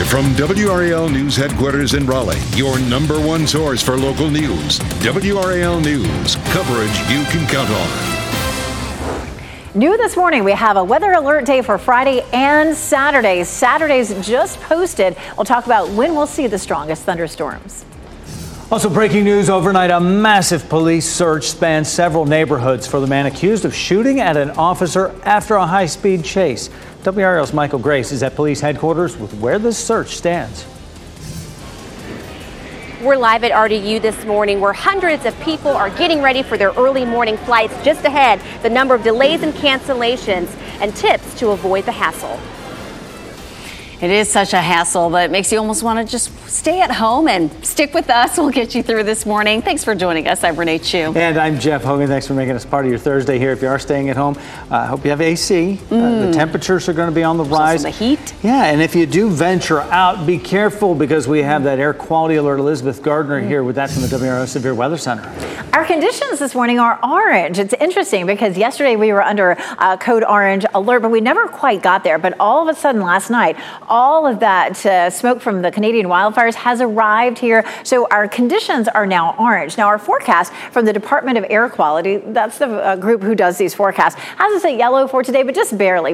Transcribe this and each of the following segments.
Live from WRAL News Headquarters in Raleigh, your number one source for local news. WRAL News, coverage you can count on. New this morning, we have a weather alert day for Friday and Saturday. Saturday's just posted. We'll talk about when we'll see the strongest thunderstorms. Also breaking news overnight, a massive police search spans several neighborhoods for the man accused of shooting at an officer after a high-speed chase. WRAL's Michael Grace is at police headquarters with where this search stands. We're live at RDU this morning where hundreds of people are getting ready for their early morning flights. Just ahead, the number of delays and cancellations and tips to avoid the hassle. It is such a hassle, but it makes you almost want to just stay at home and stick with us. We'll get you through this morning. Thanks for joining us. I'm Renee Chu. And I'm Jeff Hogan. Thanks for making us part of your Thursday here. If you are staying at home, I hope you have AC. The temperatures are going to be on the rise. Also the heat. Yeah, and if you do venture out, be careful because we have that air quality alert. Elizabeth Gardner here with that from the WRAL Severe Weather Center. Our conditions this morning are orange. It's interesting because yesterday we were under code orange alert, but we never quite got there. But all of a sudden last night, all of that smoke from the Canadian wildfires has arrived here. So our conditions are now orange. Now our forecast from the Department of Air Quality, that's the group who does these forecasts, has us at yellow for today, but just barely.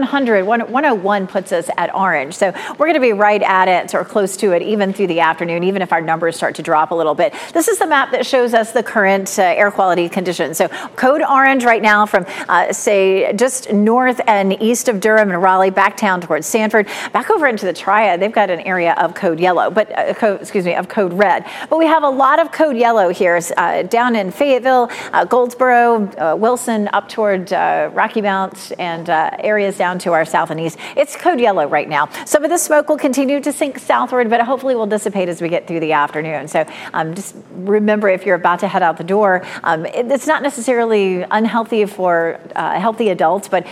101 puts us at orange. So we're going to be right at it or close to it even through the afternoon, even if our numbers start to drop a little bit. This is the map that shows us the current air quality conditions. So code orange right now from say just north and east of Durham and Raleigh back down towards Sanford, back over into the Triad. They've got an area of code yellow, but of code red. But we have a lot of code yellow here down in Fayetteville, Goldsboro, Wilson, up toward Rocky Mount, and areas down to our south and east. It's code yellow right now. Some of the smoke will continue to sink southward, but hopefully will dissipate as we get through the afternoon. So just remember, if you're about to head out the door, it's not necessarily unhealthy for healthy adults, but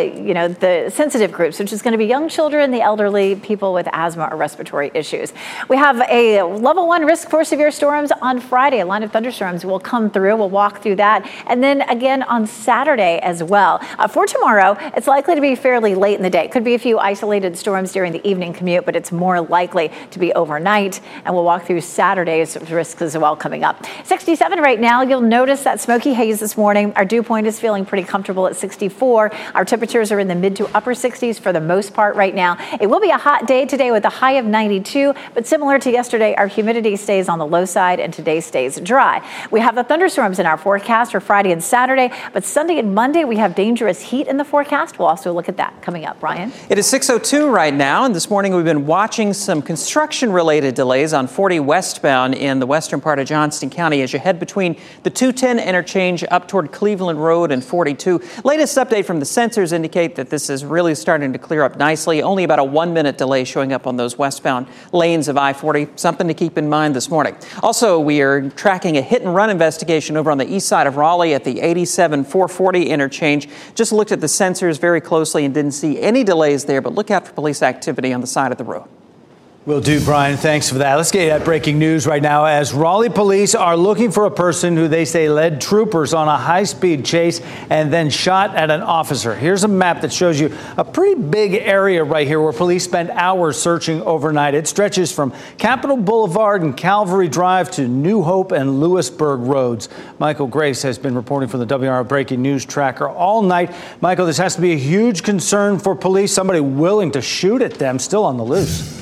the sensitive groups, which is going to be young children, the elderly, people with asthma or respiratory issues. We have a level 1 risk for severe storms on Friday. A line of thunderstorms will come through. We'll walk through that. And then again on Saturday as well. For tomorrow, it's likely to be fairly late in the day. Could be a few isolated storms during the evening commute, but it's more likely to be overnight. And we'll walk through Saturday's risks as well coming up. 67 right now. You'll notice that smoky haze this morning. Our dew point is feeling pretty comfortable at 64. Our temperatures are in the mid to upper 60s for the most part right now. It will be a hot day today with a high of 92, but similar to yesterday, our humidity stays on the low side and today stays dry. We have the thunderstorms in our forecast for Friday and Saturday, but Sunday and Monday we have dangerous heat in the forecast. We'll also look at that coming up. Brian? It is 6:02 right now, and this morning we've been watching some construction-related delays on 40 westbound in the western part of Johnston County as you head between the 210 interchange up toward Cleveland Road and 42. Latest update from the sensors indicate that this is really starting to clear up nicely. Only about a 1-minute delay showing up on those westbound lanes of I-40. Something to keep in mind this morning. Also, we are tracking a hit-and-run investigation over on the east side of Raleigh at the 87-440 interchange. Just looked at the sensors very closely and didn't see any delays there, but look out for police activity on the side of the road. Will do, Brian. Thanks for that. Let's get at breaking news right now as Raleigh police are looking for a person who they say led troopers on a high-speed chase and then shot at an officer. Here's a map that shows you a pretty big area right here where police spent hours searching overnight. It stretches from Capitol Boulevard and Calvary Drive to New Hope and Lewisburg roads. Michael Grace has been reporting from the WRAL Breaking News Tracker all night. Michael, this has to be a huge concern for police. Somebody willing to shoot at them still on the loose.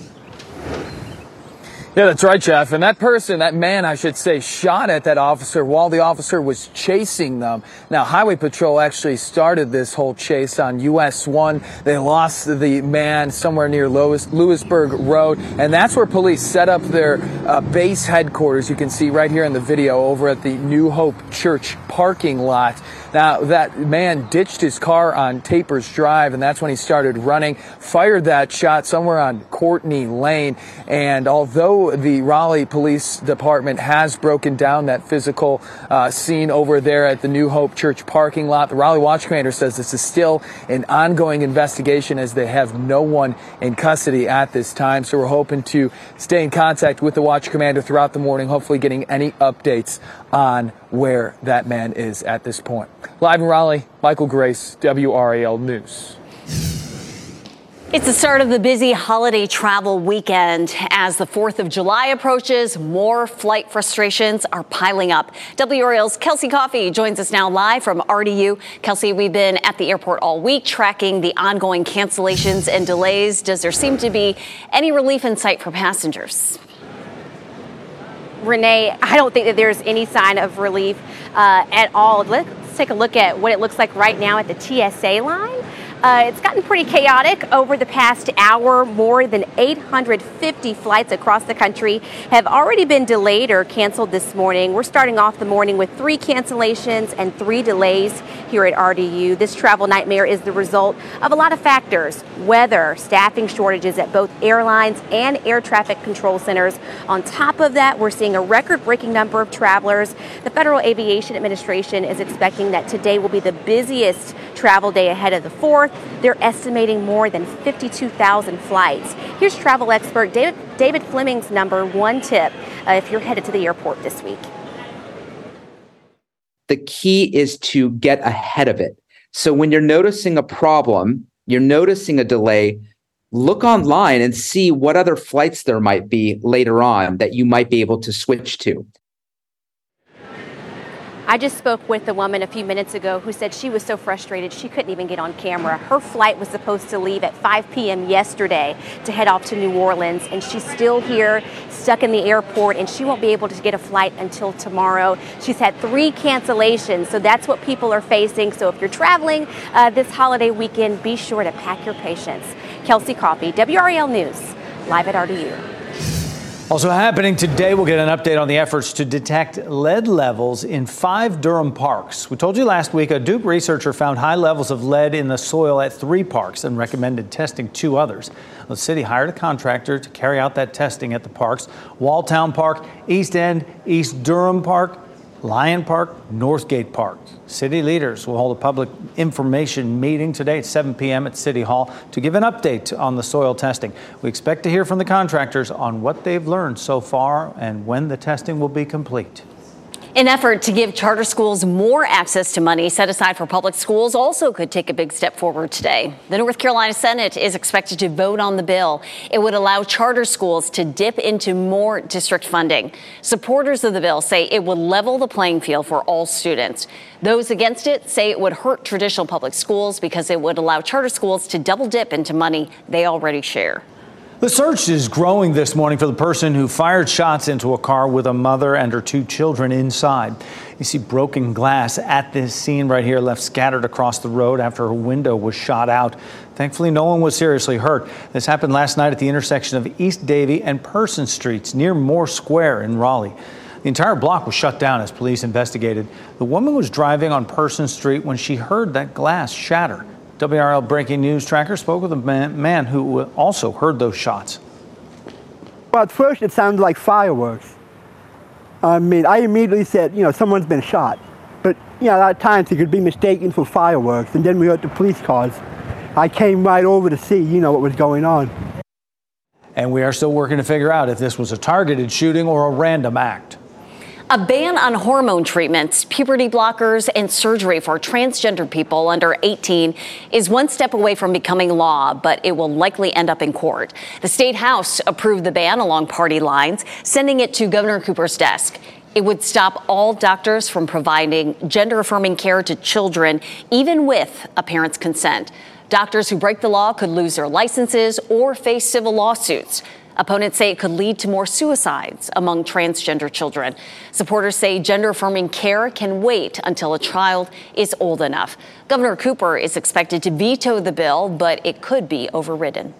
Yeah, that's right, Jeff. And that man, I should say, shot at that officer while the officer was chasing them. Now, Highway Patrol actually started this whole chase on US 1. They lost the man somewhere near Lewisburg Road. And that's where police set up their base headquarters. You can see right here in the video over at the New Hope Church parking lot. Now, that man ditched his car on Tapers Drive, and that's when he started running, fired that shot somewhere on Courtney Lane. And although the Raleigh Police Department has broken down that physical scene over there at the New Hope Church parking lot, the Raleigh Watch Commander says this is still an ongoing investigation as they have no one in custody at this time. So we're hoping to stay in contact with the Watch Commander throughout the morning, hopefully getting any updates on where that man is at this point. Live in Raleigh, Michael Grace, WRAL News. It's the start of the busy holiday travel weekend. As the 4th of July approaches, more flight frustrations are piling up. WRAL's Kelsey Coffey joins us now live from RDU. Kelsey, we've been at the airport all week tracking the ongoing cancellations and delays. Does there seem to be any relief in sight for passengers? Renee, I don't think that there's any sign of relief at all. Let's take a look at what it looks like right now at the TSA line. It's gotten pretty chaotic over the past hour. More than 850 flights across the country have already been delayed or canceled this morning. We're starting off the morning with 3 cancellations and 3 delays here at RDU. This travel nightmare is the result of a lot of factors: weather, staffing shortages at both airlines and air traffic control centers. On top of that, we're seeing a record-breaking number of travelers. The Federal Aviation Administration is expecting that today will be the busiest travel day ahead of the 4th. They're estimating more than 52,000 flights. Here's travel expert David Fleming's number 1 tip if you're headed to the airport this week. The key is to get ahead of it. So when you're noticing a problem, you're noticing a delay, look online and see what other flights there might be later on that you might be able to switch to. I just spoke with a woman a few minutes ago who said she was so frustrated she couldn't even get on camera. Her flight was supposed to leave at 5 p.m. yesterday to head off to New Orleans, and she's still here, stuck in the airport, and she won't be able to get a flight until tomorrow. She's had 3 cancellations, so that's what people are facing. So if you're traveling this holiday weekend, be sure to pack your patience. Kelsey Coffey, WRAL News, live at RDU. Also happening today, we'll get an update on the efforts to detect lead levels in 5 Durham parks. We told you last week a Duke researcher found high levels of lead in the soil at 3 parks and recommended testing 2 others. The city hired a contractor to carry out that testing at the parks: Walltown Park, East End, East Durham Park, Lyon Park, Northgate Park. City leaders will hold a public information meeting today at 7 p.m. at City Hall to give an update on the soil testing. We expect to hear from the contractors on what they've learned so far and when the testing will be complete. An effort to give charter schools more access to money set aside for public schools also could take a big step forward today. The North Carolina Senate is expected to vote on the bill. It would allow charter schools to dip into more district funding. Supporters of the bill say it would level the playing field for all students. Those against it say it would hurt traditional public schools because it would allow charter schools to double dip into money they already share. The search is growing this morning for the person who fired shots into a car with a mother and her 2 children inside. You see broken glass at this scene right here, left scattered across the road after her window was shot out. Thankfully, no one was seriously hurt. This happened last night at the intersection of East Davie and Person Streets near Moore Square in Raleigh. The entire block was shut down as police investigated. The woman was driving on Person Street when she heard that glass shatter. WRAL Breaking News Tracker spoke with a man who also heard those shots. Well, at first it sounded like fireworks. I immediately said, someone's been shot. But, a lot of times it could be mistaken for fireworks. And then we heard the police cars. I came right over to see, what was going on. And we are still working to figure out if this was a targeted shooting or a random act. A ban on hormone treatments, puberty blockers, and surgery for transgender people under 18 is one step away from becoming law, but it will likely end up in court. The State House approved the ban along party lines, sending it to Governor Cooper's desk. It would stop all doctors from providing gender-affirming care to children, even with a parent's consent. Doctors who break the law could lose their licenses or face civil lawsuits. Opponents say it could lead to more suicides among transgender children. Supporters say gender-affirming care can wait until a child is old enough. Governor Cooper is expected to veto the bill, but it could be overridden.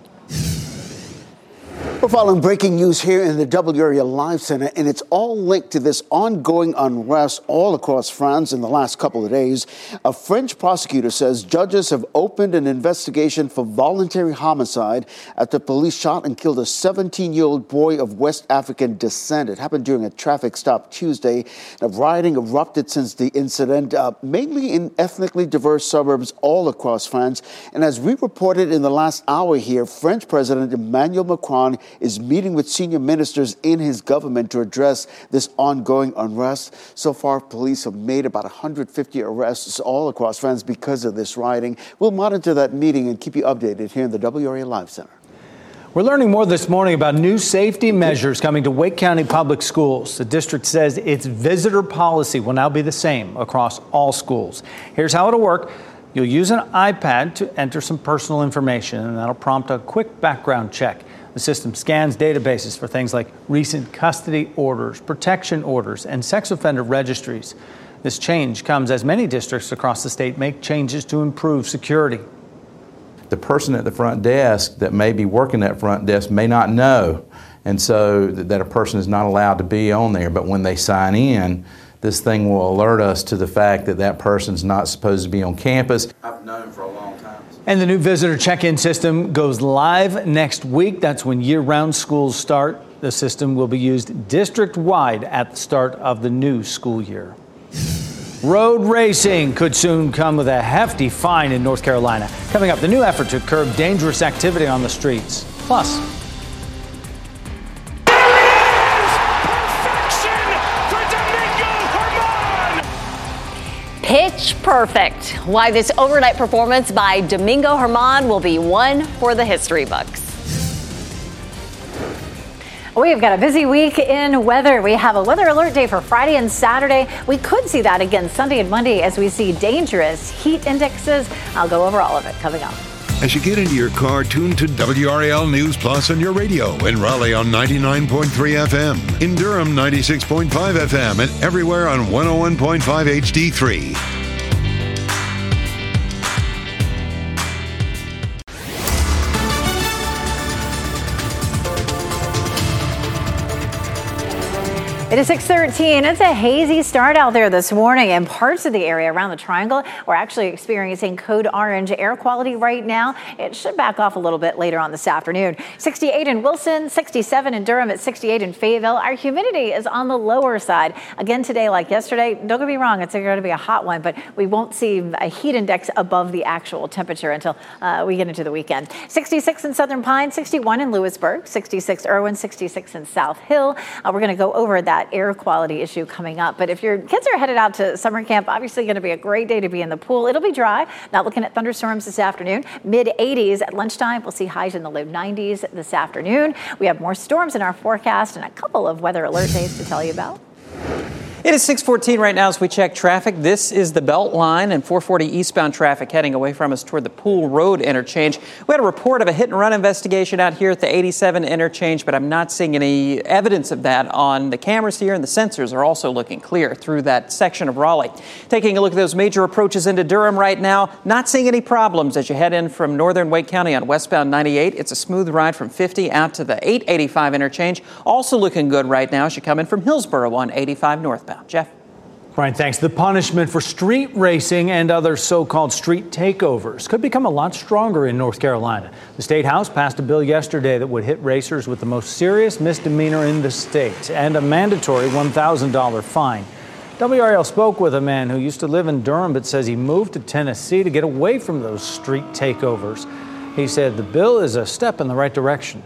We're following breaking news here in the WRAL Live Center, and it's all linked to this ongoing unrest all across France in the last couple of days. A French prosecutor says judges have opened an investigation for voluntary homicide after police shot and killed a 17-year-old boy of West African descent. It happened during a traffic stop Tuesday. Rioting erupted since the incident, mainly in ethnically diverse suburbs all across France. And as we reported in the last hour here, French President Emmanuel Macron is meeting with senior ministers in his government to address this ongoing unrest. So far, police have made about 150 arrests all across France because of this rioting. We'll monitor that meeting and keep you updated here in the WRAL Live Center. We're learning more this morning about new safety measures coming to Wake County Public Schools. The district says its visitor policy will now be the same across all schools. Here's how it'll work. You'll use an iPad to enter some personal information, and that'll prompt a quick background check. The system scans databases for things like recent custody orders, protection orders, and sex offender registries. This change comes as many districts across the state make changes to improve security. The person at the front desk that may be working that front desk may not know, and so that a person is not allowed to be on there. But when they sign in, this thing will alert us to the fact that that person's not supposed to be on campus. I've known for a long time. And the new visitor check-in system goes live next week. That's when year-round schools start. The system will be used district-wide at the start of the new school year. Road racing could soon come with a hefty fine in North Carolina. Coming up, the new effort to curb dangerous activity on the streets. Plus, pitch perfect. Why this overnight performance by Domingo Germán will be one for the history books. We've got a busy week in weather. We have a weather alert day for Friday and Saturday. We could see that again Sunday and Monday as we see dangerous heat indexes. I'll go over all of it coming up. As you get into your car, tune to WRAL News Plus on your radio. In Raleigh on 99.3 FM. In Durham, 96.5 FM. And everywhere on 101.5 HD3. It is 6:13. It's a hazy start out there this morning, and parts of the area around the Triangle we're actually experiencing code orange air quality right now. It should back off a little bit later on this afternoon. 68 in Wilson, 67 in Durham, at 68 in Fayetteville. Our humidity is on the lower side. Again today, like yesterday, don't get me wrong, it's going to be a hot one, but we won't see a heat index above the actual temperature until we get into the weekend. 66 in Southern Pine, 61 in Lewisburg, 66 Irwin, 66 in South Hill. We're going to go over that air quality issue coming up. But if your kids are headed out to summer camp, obviously going to be a great day to be in the pool. It'll be dry. Not looking at thunderstorms this afternoon. Mid 80s at lunchtime. We'll see highs in the low 90s this afternoon. We have more storms in our forecast and a couple of weather alert days to tell you about. It is 6:14 right now as we check traffic. This is the Belt Line and 440 eastbound traffic heading away from us toward the Pool Road interchange. We had a report of a hit-and-run investigation out here at the 87 interchange, but I'm not seeing any evidence of that on the cameras here, and the sensors are also looking clear through that section of Raleigh. Taking a look at those major approaches into Durham right now, not seeing any problems as you head in from northern Wake County on westbound 98. It's a smooth ride from 50 out to the 885 interchange. Also looking good right now as you come in from Hillsborough on 85 northbound. Jeff? Brian, thanks. The punishment for street racing and other so-called street takeovers could become a lot stronger in North Carolina. The State House passed a bill yesterday that would hit racers with the most serious misdemeanor in the state and a mandatory $1,000 fine. WRAL spoke with a man who used to live in Durham but says he moved to Tennessee to get away from those street takeovers. He said the bill is a step in the right direction.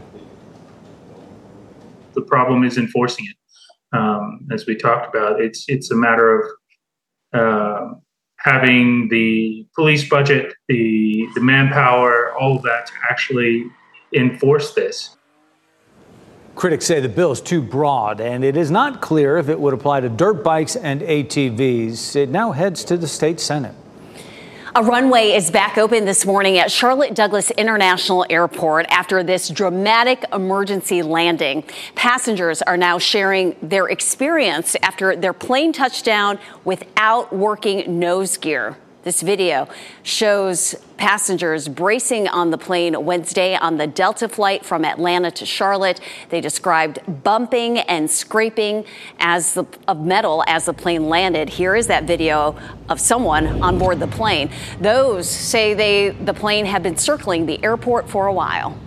The problem is enforcing it. As we talked about, it's a matter of having the police budget, the manpower, all of that to actually enforce this. Critics say the bill is too broad, and it is not clear if it would apply to dirt bikes and ATVs. It now heads to the state Senate. A runway is back open this morning at Charlotte Douglas International Airport after this dramatic emergency landing. Passengers are now sharing their experience after their plane touched down without working nose gear. This video shows passengers bracing on the plane Wednesday on the Delta flight from Atlanta to Charlotte. They described bumping and scraping of metal as the plane landed. Here is that video of someone on board the plane. Those say the plane had been circling the airport for a while.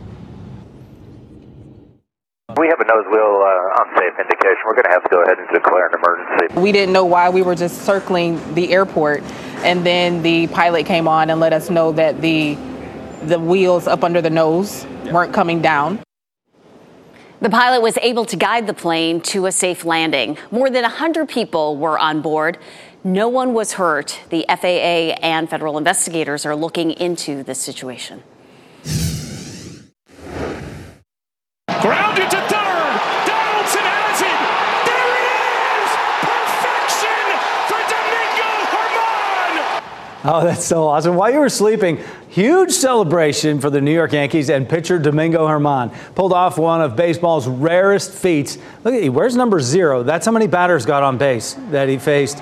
We have a nose wheel unsafe indication. We're going to have to go ahead and declare an emergency. We didn't know why we were just circling the airport, and then the pilot came on and let us know that the wheels up under the nose weren't coming down. The pilot was able to guide the plane to a safe landing. More than 100 people were on board. No one was hurt. The FAA and federal investigators are looking into this situation. Grounded to third. Donaldson has it. There it is. Perfection for Domingo Germán. Oh, that's so awesome. While you were sleeping, huge celebration for the New York Yankees and pitcher Domingo Germán. Pulled off one of baseball's rarest feats. Look at, he wears number 0. That's how many batters got on base that he faced.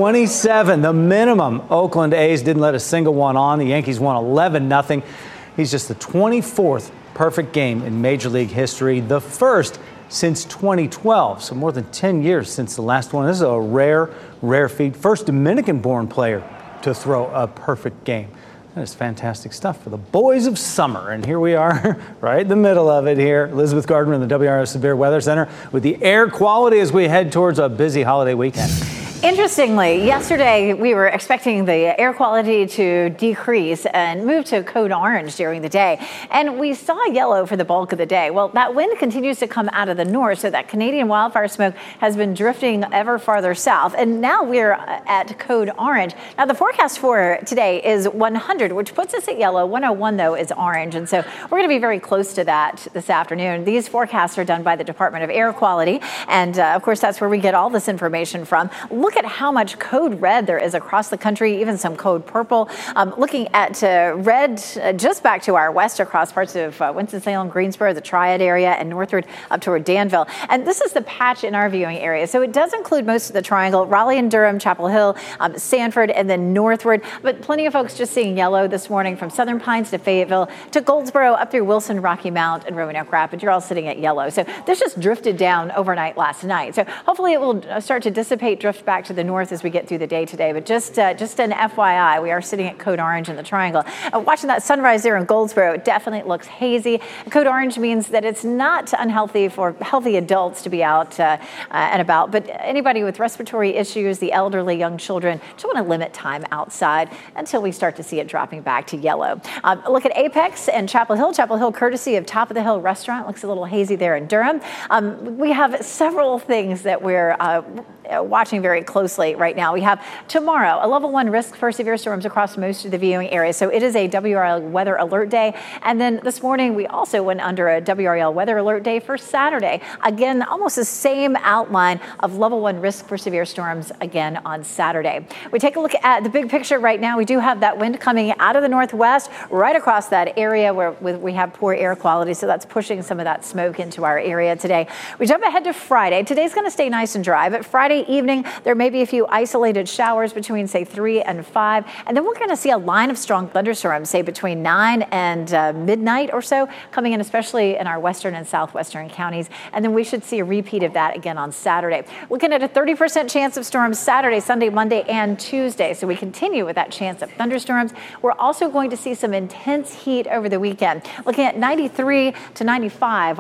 27, the minimum. Oakland A's didn't let a single one on. The Yankees won 11-0. He's just the 24th perfect game in Major League history, the first since 2012. So more than 10 years since the last one. This is a rare feat. First Dominican-born player to throw a perfect game. That is fantastic stuff for the boys of summer. And here we are, right in the middle of it here. Elizabeth Gardner in the WRO Severe Weather Center with the air quality as we head towards a busy holiday weekend. Interestingly, yesterday we were expecting the air quality to decrease and move to code orange during the day. And we saw yellow for the bulk of the day. Well, that wind continues to come out of the north, so that Canadian wildfire smoke has been drifting ever farther south. And now we're at code orange. Now, the forecast for today is 100, which puts us at yellow. 101, though, is orange. And so we're going to be very close to that this afternoon. These forecasts are done by the Department of Air Quality. And, of course, that's where we get all this information from. Look at how much code red there is across the country, even some code purple. Looking at red just back to our west across parts of Winston-Salem, Greensboro, the Triad area, and northward up toward Danville. And this is the patch in our viewing area. So it does include most of the triangle, Raleigh and Durham, Chapel Hill, Sanford, and then northward. But plenty of folks just seeing yellow this morning from Southern Pines to Fayetteville to Goldsboro, up through Wilson, Rocky Mount, and Roanoke Rapids. You're all sitting at yellow. So this just drifted down overnight last night. So hopefully it will start to dissipate, drift back to the north as we get through the day today. But just an FYI, we are sitting at code orange in the triangle. Watching that sunrise there in Goldsboro, it definitely looks hazy. Code orange means that it's not unhealthy for healthy adults to be out and about, but anybody with respiratory issues, the elderly, young children, just want to limit time outside until we start to see it dropping back to yellow. Look at Apex and Chapel Hill. Chapel Hill, courtesy of Top of the Hill Restaurant, looks a little hazy there in Durham. We have several things that we're watching very closely right now. We have tomorrow a level 1 risk for severe storms across most of the viewing area. So it is a WRL weather alert day. And then this morning we also went under a WRL weather alert day for Saturday. Again, almost the same outline of level 1 risk for severe storms again on Saturday. We take a look at the big picture right now. We do have that wind coming out of the northwest right across that area where we have poor air quality. So that's pushing some of that smoke into our area today. We jump ahead to Friday. Today's going to stay nice and dry, but Friday evening there may be a few isolated showers between, say, 3 and 5. And then we're going to see a line of strong thunderstorms, say, between 9 and midnight or so, coming in especially in our western and southwestern counties. And then we should see a repeat of that again on Saturday. Looking at a 30% chance of storms Saturday, Sunday, Monday, and Tuesday. So we continue with that chance of thunderstorms. We're also going to see some intense heat over the weekend. Looking at 93 to 95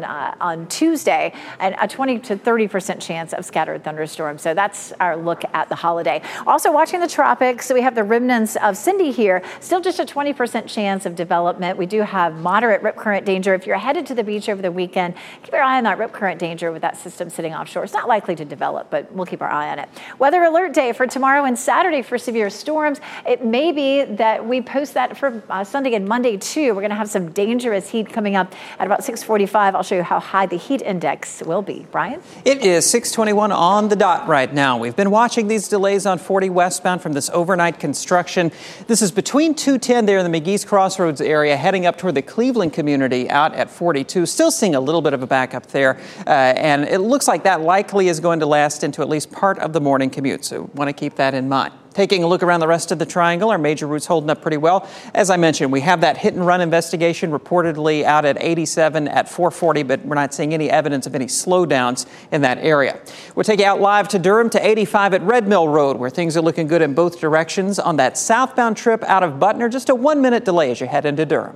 on Tuesday, and a 20 to 30% chance of scattered thunderstorms. So that's our look at the holiday. Also watching the tropics, so we have the remnants of Cindy here. Still just a 20% chance of development. We do have moderate rip current danger. If you're headed to the beach over the weekend, keep your eye on that rip current danger with that system sitting offshore. It's not likely to develop, but we'll keep our eye on it. Weather alert day for tomorrow and Saturday for severe storms. It may be that we post that for Sunday and Monday too. We're going to have some dangerous heat coming up at about 6:45. I'll show you how high the heat index will be. Brian? It is 6:21 on the dot right now. We've been watching these delays on 40 westbound from this overnight construction. This is between 210 there in the McGee's Crossroads area, heading up toward the Cleveland community out at 42. Still seeing a little bit of a backup there, and it looks like that likely is going to last into at least part of the morning commute. So want to keep that in mind. Taking a look around the rest of the triangle, our major routes holding up pretty well. As I mentioned, we have that hit and run investigation reportedly out at 87 at 440, but we're not seeing any evidence of any slowdowns in that area. We'll take you out live to Durham to 85 at Red Mill Road, where things are looking good in both directions. On that southbound trip out of Butner, just a 1-minute delay as you head into Durham.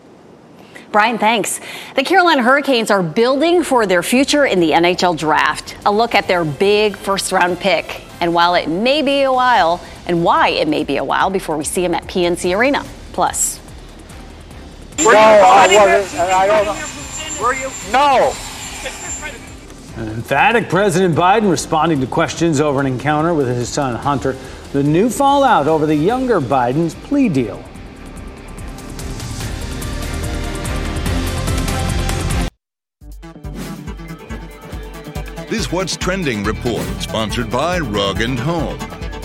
Brian, thanks. The Carolina Hurricanes are building for their future in the NHL draft. A look at their big first-round pick. And while it may be a while, and why it may be a while before we see him at PNC Arena. Plus. No, I wasn't. I don't know. Were you? No. An emphatic President Biden responding to questions over an encounter with his son Hunter. The new fallout over the younger Biden's plea deal. This What's Trending report, sponsored by Rug & Home.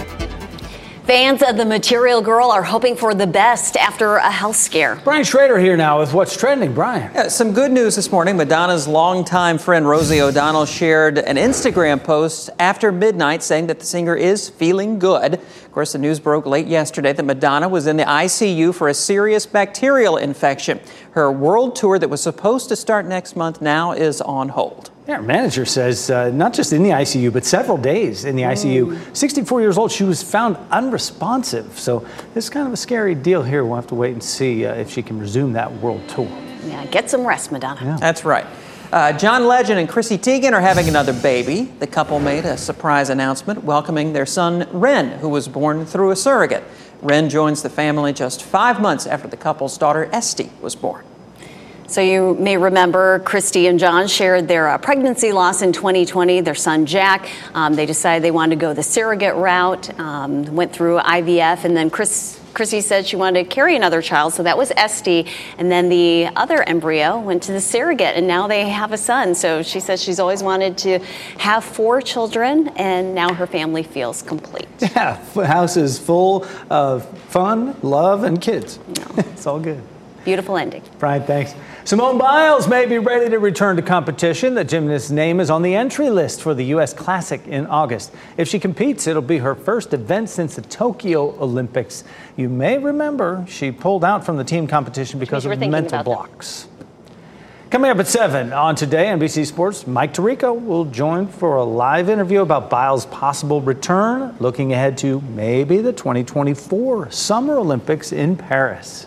Fans of the Material Girl are hoping for the best after a health scare. Brian Schrader here now with What's Trending. Brian. Yeah, some good news this morning. Madonna's longtime friend Rosie O'Donnell shared an Instagram post after midnight saying that the singer is feeling good. Of course, the news broke late yesterday that Madonna was in the ICU for a serious bacterial infection. Her world tour that was supposed to start next month now is on hold. Yeah, her manager says not just in the ICU, but several days in the ICU. 64 years old, she was found unresponsive. So this is kind of a scary deal here. We'll have to wait and see if she can resume that world tour. Yeah, get some rest, Madonna. Yeah. That's right. John Legend and Chrissy Teigen are having another baby. The couple made a surprise announcement welcoming their son, Ren, who was born through a surrogate. Ren joins the family just 5 months after the couple's daughter, Esty, was born. So you may remember Christy and John shared their pregnancy loss in 2020. Their son, Jack, they decided they wanted to go the surrogate route, went through IVF, and then Chrissy said she wanted to carry another child, so that was Esty. And then the other embryo went to the surrogate, and now they have a son. So she says she's always wanted to have 4 children, and now her family feels complete. Yeah, the house is full of fun, love, and kids. No. It's all good. Beautiful ending. Brian, thanks. Simone Biles may be ready to return to competition. The gymnast's name is on the entry list for the U.S. Classic in August. If she competes, it'll be her first event since the Tokyo Olympics. You may remember she pulled out from the team competition because of mental blocks. Coming up at 7 on Today, NBC Sports, Mike Tirico will join for a live interview about Biles' possible return, looking ahead to maybe the 2024 Summer Olympics in Paris.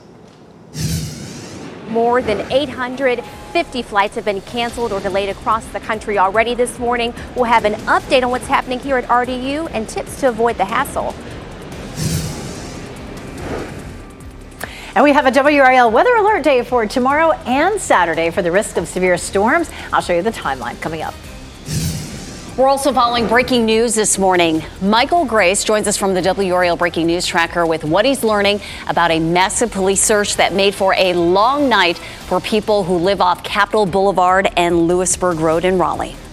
More than 850 flights have been canceled or delayed across the country already this morning. We'll have an update on what's happening here at RDU and tips to avoid the hassle. And we have a WRAL weather alert day for tomorrow and Saturday for the risk of severe storms. I'll show you the timeline coming up. We're also following breaking news this morning. Michael Grace joins us from the WRAL Breaking News Tracker with what he's learning about a massive police search that made for a long night for people who live off Capitol Boulevard and Lewisburg Road in Raleigh.